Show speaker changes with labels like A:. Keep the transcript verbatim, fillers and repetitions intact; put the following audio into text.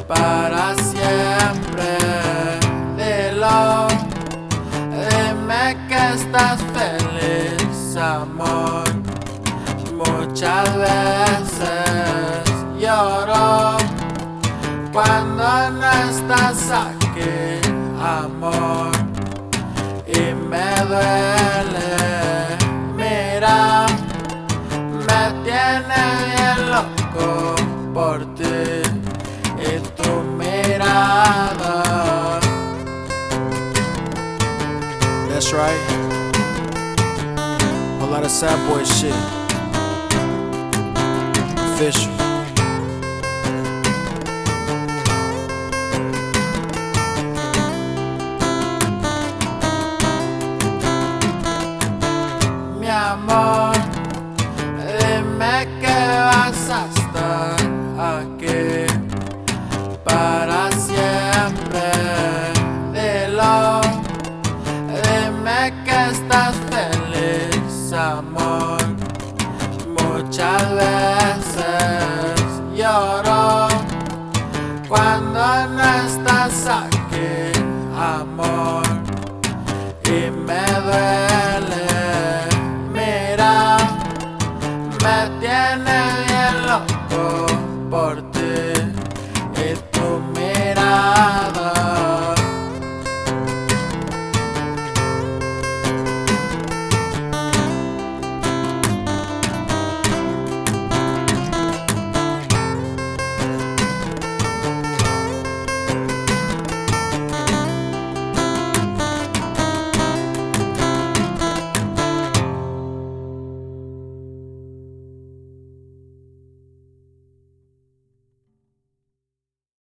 A: para siempre. Dilo, dime que estás feliz, amor. Muchas veces lloro cuando no estás aquí, amor, y me duele. Mira, me tiene bien loco por ti y tu mirada.
B: That's right. Whole lot of sad boy shit. Official.
A: Mi amor, dime que vas a estar aquí para siempre. Dilo, dime que estás feliz, amor. Muchas veces lloro cuando no estás aquí, amor, y me duele.